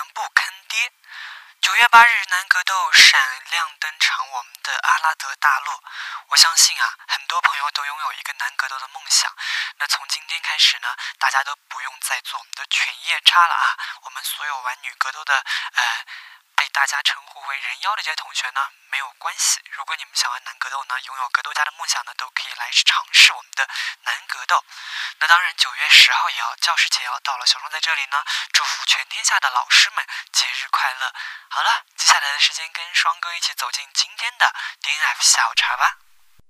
不坑爹。9月8日，南格斗闪亮登场我们的阿拉德大陆。我相信啊，很多朋友都拥有一个南格斗的梦想。那从今天开始呢，大家都不用再做我们的犬夜叉了啊！我们所有玩女格斗的被大家称呼为人妖的这些同学呢，没有关系。如果你们想玩男格斗呢，拥有格斗家的梦想呢，都可以来尝试我们的男格斗。那当然9月10号教师节要到了，小双在这里呢，祝福全天下的老师们节日快乐。好了，接下来的时间跟双哥一起走进今天的 DNF 下午茶吧。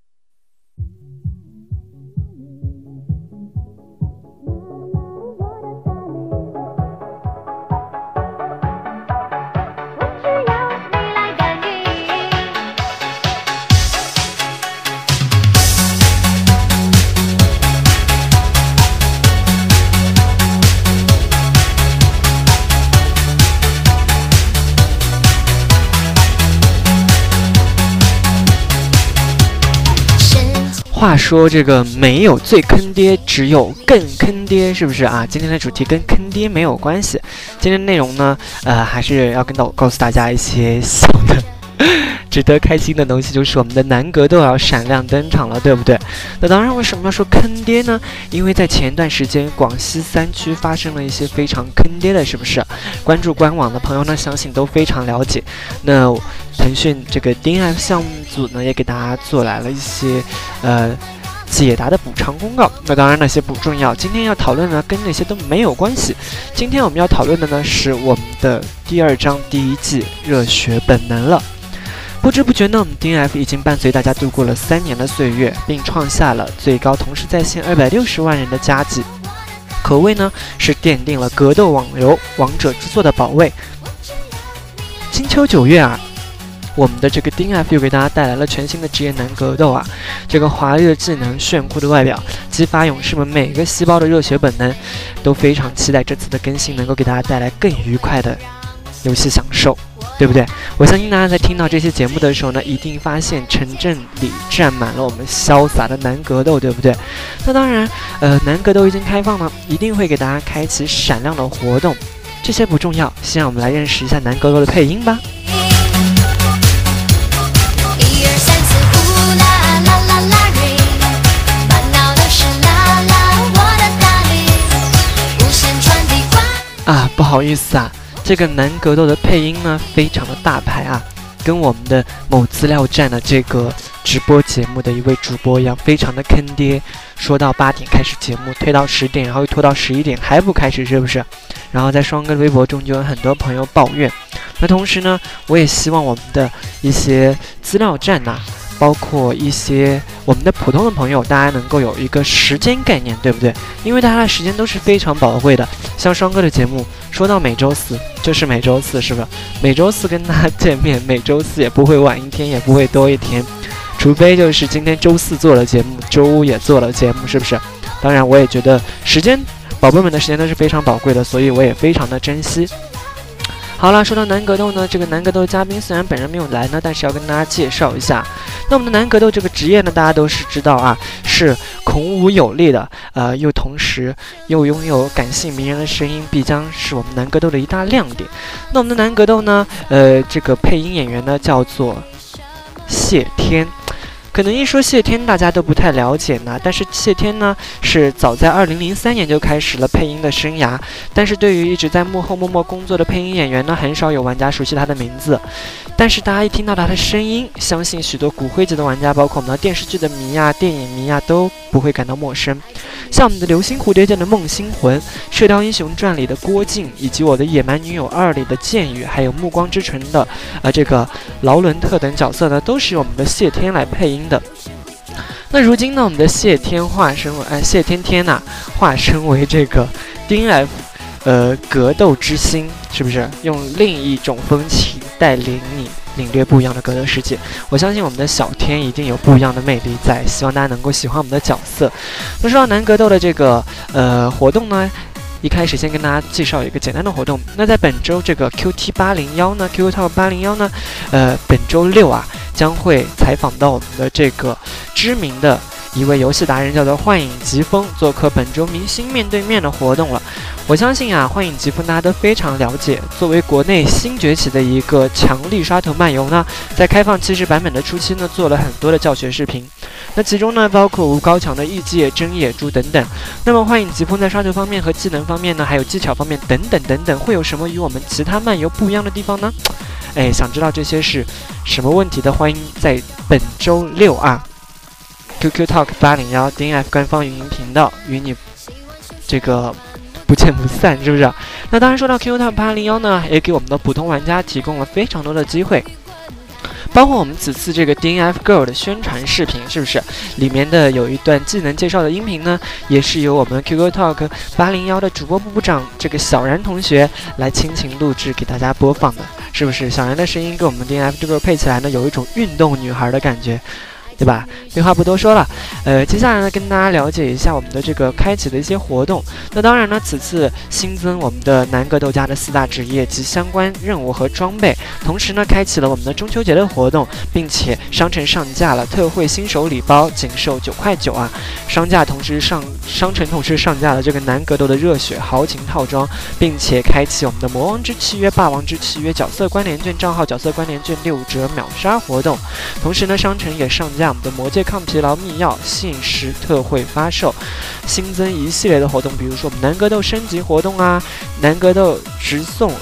话说这个没有最坑爹，只有更坑爹，是不是啊？今天的主题跟坑爹没有关系，今天的内容呢，还是要告诉大家一些小的值得开心的东西，就是我们的男格斗要闪亮登场了，对不对？那当然，为什么要说坑爹呢？因为在前段时间，广西3区发生了一些非常坑爹的，是不是？关注官网的朋友呢，相信都非常了解。那腾讯这个 DNF 项目组呢，也给大家做来了一些解答的补偿公告。那当然那些不重要，今天要讨论呢跟那些都没有关系。今天我们要讨论的呢是我们的第2章第1季热血本能了。不知不觉呢，我们 DNF 已经伴随大家度过了3年的岁月，并创下了最高同时在线260万人的佳绩，可谓呢是奠定了格斗网游王者之作的宝位。金秋9月啊，我们的这个 DNF 又给大家带来了全新的职业男格斗啊，这个华丽的技能、炫酷的外表，激发勇士们每个细胞的热血本能，都非常期待这次的更新能够给大家带来更愉快的游戏享受，对不对？我相信大家在听到这些节目的时候呢，一定发现城镇里站满了我们潇洒的男格斗，对不对？那当然，男格斗已经开放了，一定会给大家开启闪亮的活动。这些不重要，先让我们来认识一下男格斗的配音吧。不好意思啊，这个男格斗的配音呢非常的大牌啊，跟我们的某资料站的这个直播节目的一位主播一样，非常的坑爹。说到8点开始节目，推到10点，然后又拖到11点还不开始，是不是？然后在双哥的微博中就有很多朋友抱怨。那同时呢，我也希望我们的一些资料站呐，包括一些我们的普通的朋友，大家能够有一个时间概念，对不对？因为大家的时间都是非常宝贵的。像双哥的节目，说到每周4，就是每周4，是吧？每周4跟大家见面，每周4也不会晚一天，也不会多一天，除非就是今天周4做了节目，周5也做了节目，是不是？当然，我也觉得时间，宝贝们的时间都是非常宝贵的，所以我也非常的珍惜。好了，说到男格斗呢，这个男格斗嘉宾虽然本人没有来呢，但是要跟大家介绍一下。那我们的男格斗这个职业呢，大家都是知道啊，是孔武有力的，又同时又拥有感性迷人的声音，必将是我们男格斗的一大亮点。那我们的男格斗呢，这个配音演员呢叫做谢天。可能一说谢天大家都不太了解呢，但是谢天呢是早在2003年就开始了配音的生涯，但是对于一直在幕后默默工作的配音演员呢，很少有玩家熟悉他的名字。但是大家一听到他的声音，相信许多骨灰级的玩家，包括我们的电视剧的迷啊、电影迷啊，都不会感到陌生。像我们的流星蝴蝶剑的孟星魂、射雕英雄传里的郭靖，以及我的野蛮女友2里的剑雨，还有暮光之城的这个劳伦特等角色呢，都是由我们的谢天来配音的。那如今呢，我们的谢天化身为谢天天呐，化身为这个 DNF 格斗之星，是不是用另一种风情带领你领略不一样的格斗世界？我相信我们的小天一定有不一样的魅力在，希望大家能够喜欢我们的角色。那说到男格斗的这个活动呢，一开始先跟大家介绍一个简单的活动。那在本周这个 QT801 呢 QQ Talk 801呢，本周6啊将会采访到我们的这个知名的一位游戏达人，叫做幻影疾风，做客本周明星面对面的活动了。我相信啊，幻影疾风大家都非常了解，作为国内新崛起的一个强力刷头漫游呢，在开放7日版本的初期呢，做了很多的教学视频。那其中呢，包括无高墙的异界、真野猪等等。那么幻影疾风在刷头方面和技能方面呢，还有技巧方面等等等等，会有什么与我们其他漫游不一样的地方呢？想知道这些是什么问题的，欢迎在本周六啊 QQ Talk 801 DNF 官方语音频道与你这个不见不散，是不是？那当然说到 QQ Talk 801呢，也给我们的普通玩家提供了非常多的机会。包括我们此次这个 DNF Girl 的宣传视频，是不是里面的有一段技能介绍的音频呢？也是由我们 QQ Talk 801的主播部长这个小然同学来倾情录制给大家播放的，是不是？小然的声音跟我们 DNF Girl 配起来呢，有一种运动女孩的感觉，对吧？废话不多说了，接下来呢，跟大家了解一下我们的这个开启的一些活动。那当然呢，此次新增我们的南格斗家的4大职业及相关任务和装备，同时呢，开启了我们的中秋节的活动，并且商城上架了特惠新手礼包，仅售9.9块啊！商城同时上架了这个南格斗的热血豪情套装，并且开启我们的魔王之契约、霸王之契约角色关联券、账号角色关联券6折秒杀活动。同时呢，商城也上架我们的魔界抗疲劳秘药限时特惠发售，新增一系列的活动，比如说我们南格斗升级活动啊，南格斗直送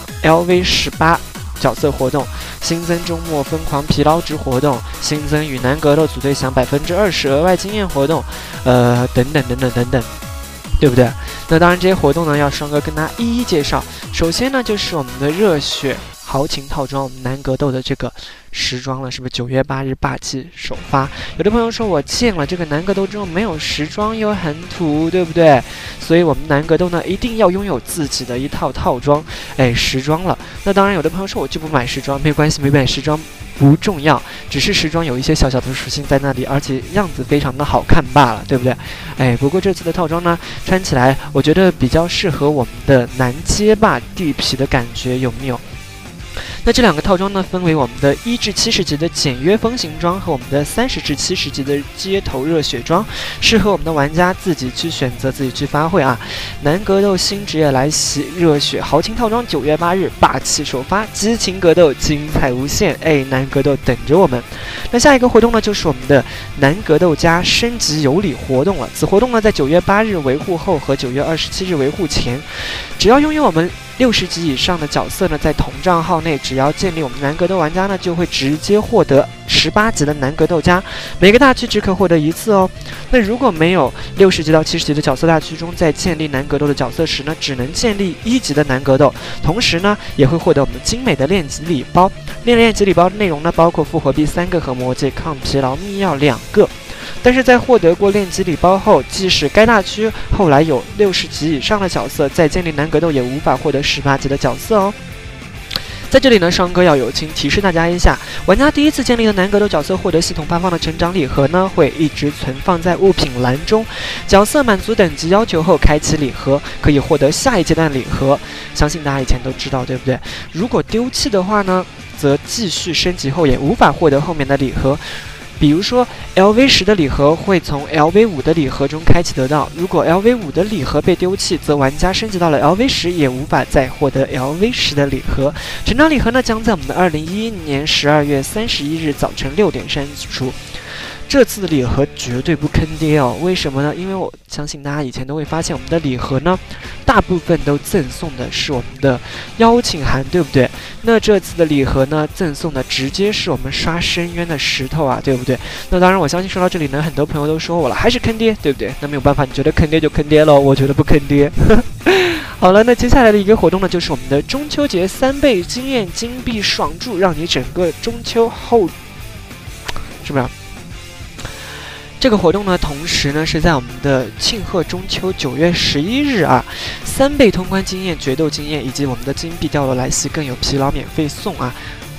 LV18角色活动，新增周末疯狂疲劳值活动，新增与南格斗组队享20%额外经验活动，等等，对不对？那当然这些活动呢，要双哥跟大家一一介绍。首先呢，就是我们的热血豪情套装，我们南格斗的这个时装了，是不是9月8日霸气首发？有的朋友说我见了这个南格斗之后没有时装又很土，对不对？所以我们南格斗呢一定要拥有自己的一套套装，时装了。那当然有的朋友说我就不买时装，没关系，没买时装不重要，只是时装有一些小小的属性在那里，而且样子非常的好看罢了，对不对？不过这次的套装呢，穿起来我觉得比较适合我们的南街霸地皮的感觉，有没有？那这两个套装呢，分为我们的1至70级的简约风行装和我们的30至70级的街头热血装，适合我们的玩家自己去选择，自己去发挥啊！南格斗新职业来袭，热血豪情套装9月8日霸气首发，激情格斗精彩无限，南格斗等着我们。那下一个活动呢，就是我们的南格斗家升级有礼活动了。此活动呢，在9月8日维护后和9月27日维护前，只要拥有我们60级以上的角色呢，在同账号内，只要建立我们南格斗玩家呢，就会直接获得18级的南格斗家，每个大区只可获得1次哦。那如果没有60级到70级的角色大区中，在建立南格斗的角色时呢，只能建立1级的南格斗，同时呢，也会获得我们精美的练级礼包。练级礼包的内容呢，包括复活币3个和魔界抗疲劳秘药2个。但是在获得过练级礼包后，即使该大区后来有60级以上的角色，在建立南格斗也无法获得18级的角色哦。在这里呢，双哥要友情提示大家一下，玩家第一次建立的南格斗角色获得系统发放的成长礼盒呢，会一直存放在物品栏中。角色满足等级要求后，开启礼盒，可以获得下一阶段礼盒。相信大家以前都知道，对不对？如果丢弃的话呢，则继续升级后也无法获得后面的礼盒。比如说 LV10的礼盒会从 LV5的礼盒中开启得到，如果 LV5的礼盒被丢弃，则玩家升级到了 LV10也无法再获得 LV10的礼盒。成长礼盒呢，将在我们的2011年12月31日早晨6点删除。这次的礼盒绝对不坑爹哦，为什么呢？因为我相信大家以前都会发现，我们的礼盒呢，大部分都赠送的是我们的邀请函，对不对？那这次的礼盒呢，赠送的直接是我们刷深渊的石头啊，对不对？那当然，我相信说到这里呢，很多朋友都说我了，还是坑爹，对不对？那没有办法，你觉得坑爹就坑爹咯，我觉得不坑爹。好了，那接下来的一个活动呢，就是我们的中秋节3倍经验金币爽注，让你整个中秋后，是不是？这个活动呢，同时呢是在我们的庆贺中秋9月11日啊，3倍通关经验、决斗经验以及我们的金币掉落来袭更有疲劳免费送啊。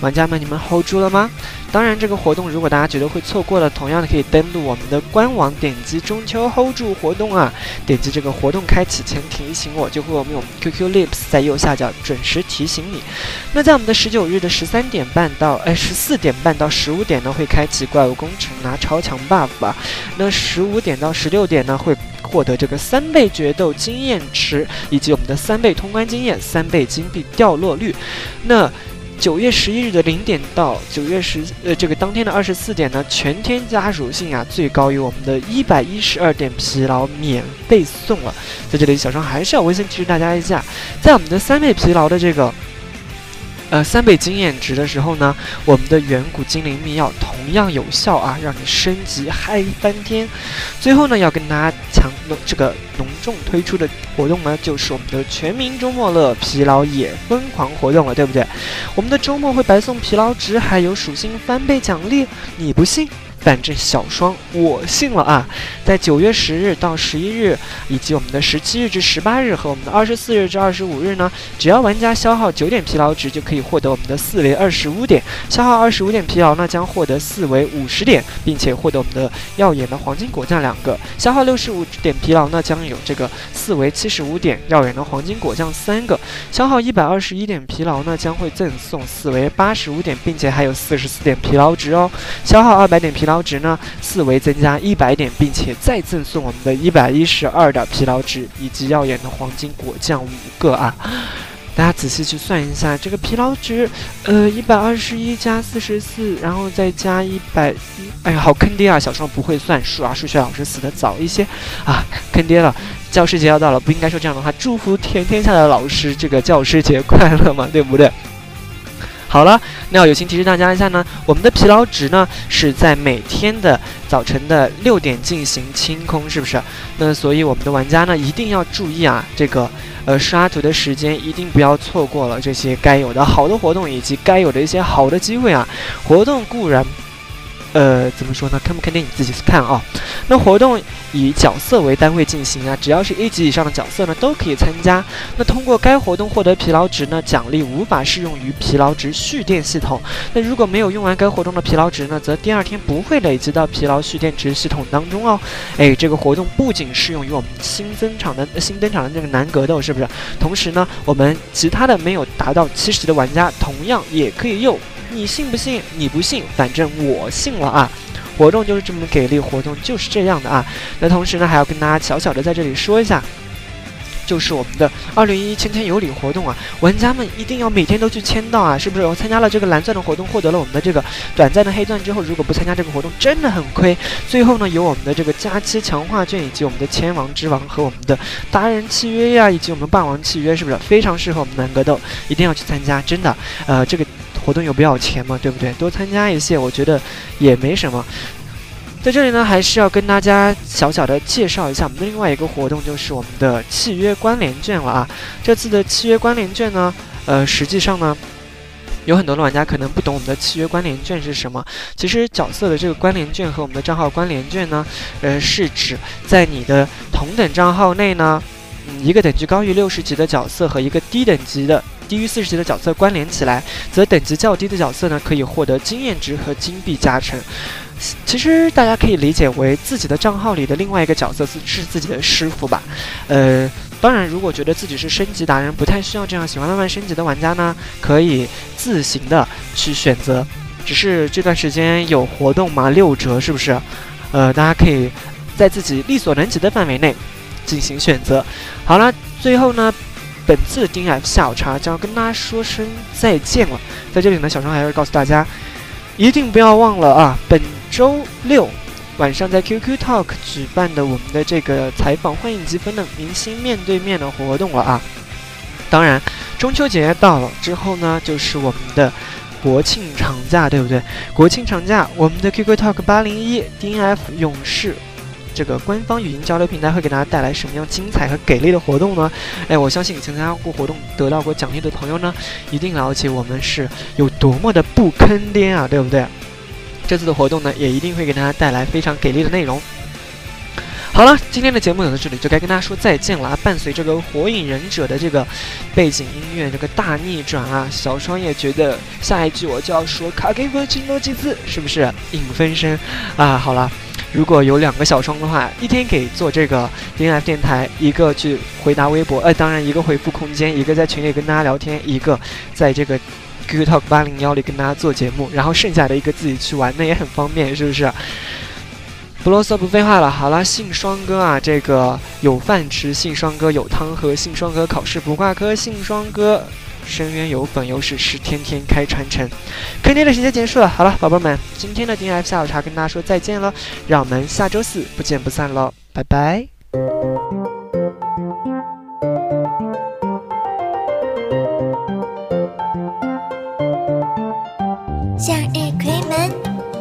玩家们，你们 hold 住了吗？当然，这个活动如果大家觉得会错过了，同样的可以登录我们的官网，点击中秋 hold 住活动啊，点击这个活动开启前提醒我，就会有我们 QQ Lips 在右下角准时提醒你。那在我们的19日的14点半到15点呢，会开启怪物工程拿超强 buff 啊。那15点到16点呢，会获得这个3倍决斗经验值，以及我们的3倍通关经验、3倍金币掉落率。那9月11日的0点到9月这个当天的24点呢，全添加属性啊，最高于我们的112点疲劳免费送了。在这里，小双还是要温馨提示大家一下，在我们的3倍疲劳的这个3倍经验值的时候呢，我们的远古精灵秘药同样有效啊，让你升级嗨翻天。最后呢，要跟大家隆重推出的活动呢，就是我们的全民周末乐疲劳也疯狂活动了，对不对？我们的周末会白送疲劳值，还有属性翻倍奖励，你不信？反正小双我信了啊！在9月10日到11日，以及我们的17日至18日和我们的24日至25日呢，只要玩家消耗9点疲劳值，就可以获得我们的4为25点。消耗25点疲劳呢，将获得4为50点，并且获得我们的耀眼的黄金果酱2个。消耗65点疲劳呢，将有这个4为75点，耀眼的黄金果酱3个。消耗121点疲劳呢，将会赠送4为85点，并且还有44点疲劳值哦。消耗200点疲劳值呢，4为增加100点，并且再赠送我们的112的疲劳值，以及耀眼的黄金果酱5个啊！大家仔细去算一下，这个疲劳值，121加44，然后再加100，哎呀，好坑爹啊！小双不会算数啊，数学老师死得早一些啊，坑爹了！教师节要到了，不应该说这样的话。祝福天下的老师，这个教师节快乐嘛，对不对？好了，那要友情提示大家一下呢，我们的疲劳值呢是在每天的早晨的6点进行清空，是不是？那所以我们的玩家呢一定要注意啊，这个刷图的时间一定不要错过了这些该有的好的活动以及该有的一些好的机会啊。活动固然怎么说呢？坑不坑爹你自己看啊。那活动以角色为单位进行啊，只要是1级以上的角色呢，都可以参加。那通过该活动获得疲劳值呢，奖励无法适用于疲劳值蓄电系统。那如果没有用完该活动的疲劳值呢，则第2天不会累积到疲劳蓄电值系统当中哦。这个活动不仅适用于我们新登场的这个男格斗，是不是？同时呢，我们其他的没有达到70级的玩家，同样也可以用。你信不信？你不信，反正我信了啊！活动就是这么给力，活动就是这样的啊。那同时呢，还要跟大家小小的在这里说一下，就是我们的2011签签有礼活动啊，玩家们一定要每天都去签到啊，是不是？我参加了这个蓝钻的活动，获得了我们的这个短暂的黑钻之后，如果不参加这个活动，真的很亏。最后呢，有我们的这个假期强化券，以及我们的千王之王和我们的达人契约呀，以及我们霸王契约，是不是非常适合我们男格斗？一定要去参加，真的。这个活动有不要钱嘛，对不对？多参加一些，我觉得也没什么。在这里呢，还是要跟大家小小的介绍一下我们的另外一个活动，就是我们的契约关联券了啊。这次的契约关联券呢，实际上呢，有很多的玩家可能不懂我们的契约关联券是什么。其实角色的这个关联券和我们的账号关联券呢，是指在你的同等账号内呢，一个等级高于60级的角色和一个低于40级的角色关联起来，则等级较低的角色呢，可以获得经验值和金币加成。其实大家可以理解为自己的账号里的另外一个角色是自己的师傅吧。当然，如果觉得自己是升级达人，不太需要这样喜欢慢慢升级的玩家呢，可以自行的去选择。只是这段时间有活动嘛，6折是不是？大家可以在自己力所能及的范围内进行选择。好了，最后呢，本次的 DNF 下午茶将要跟大家说声再见了。在这里呢，小张还是告诉大家，一定不要忘了啊，本周6晚上在 QQ Talk 举办的我们的这个采访幻影积分的明星面对面的活动了啊。当然，中秋节到了之后呢，就是我们的国庆长假，对不对？国庆长假，我们的 QQ Talk 801 DNF 勇士这个官方语音交流平台会给大家带来什么样精彩和给力的活动呢？我相信以前参加过活动得到过奖励的朋友呢，一定了解我们是有多么的不坑爹啊，对不对？这次的活动呢，也一定会给大家带来非常给力的内容。好好了，今天的节目到这里就该跟大家说再见了啊！伴随这个火影忍者的这个背景音乐，这个大逆转啊，小双也觉得下一句我就要说卡给我金罗几次，是不是影分身啊？好了，如果有2个小双的话，一天给做这个 DNF 电台，一个去回答微博，当然一个回复空间，一个在群里跟大家聊天，一个在这个 QQ Talk 801里跟大家做节目，然后剩下的一个自己去玩，那也很方便，是不是？不啰嗦不废话了，好了，信双哥啊，这个有饭吃，信双哥有汤喝，信双哥考试不挂科，信双哥深渊有粉有史诗，天天开传承。肯定的时间结束了，好了，宝贝们，今天的 DNF 下午茶跟大家说再见了，让我们下周4不见不散喽，拜拜。 向日葵们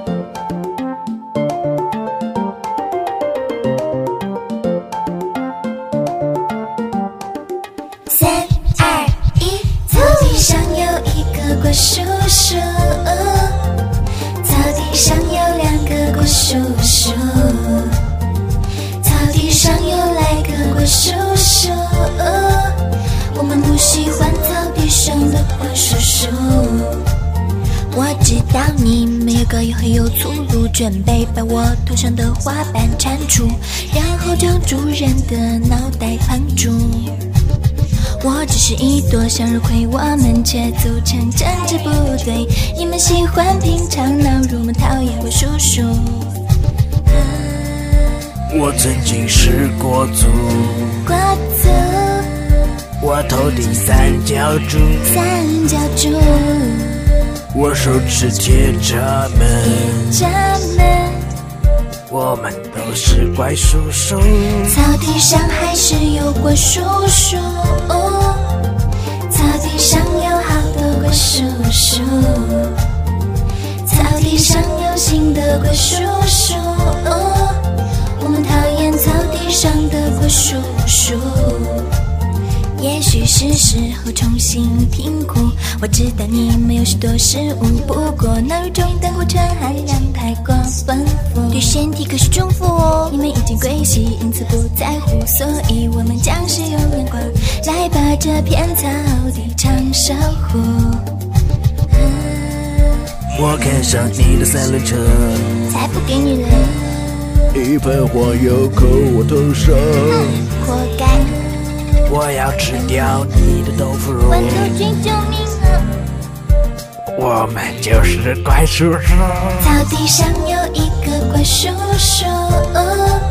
，3、2、1，草地上有一个果叔叔，草地上有2个果叔叔，草地上有来个果叔叔，我们不喜欢草地上的果叔叔。我知道你们有个也很有粗鲁，准备把我头上的花瓣铲除，然后将主人的脑袋绑住。我只是一朵向日葵，我们却组成政治部队。你们喜欢品尝脑乳，我们讨厌我叔叔。 我曾经是国族， 国族， 我头顶三角柱， 三角柱， 我手持铁闸门， 闸门， 我们都是怪叔叔。 草地上还是有果叔叔，草地上有好多果叔叔，草地上有新的果叔叔，我们讨厌草地上的果叔叔。也许是时候重新评估，我知道你们有许多失误，不过脑中的过程含量太过丰富，对身体可是重负哦。你们已经归西，因此不在乎，所以我们将是用眼光来把这片草地长守护。 我看上你的3轮车， 才不给你了， 一盆火油扣我头上， 活该。 我要吃掉你的豆腐乳， 豌豆菌救命啊！ 我们就是怪叔叔。 草地上有一个怪叔叔，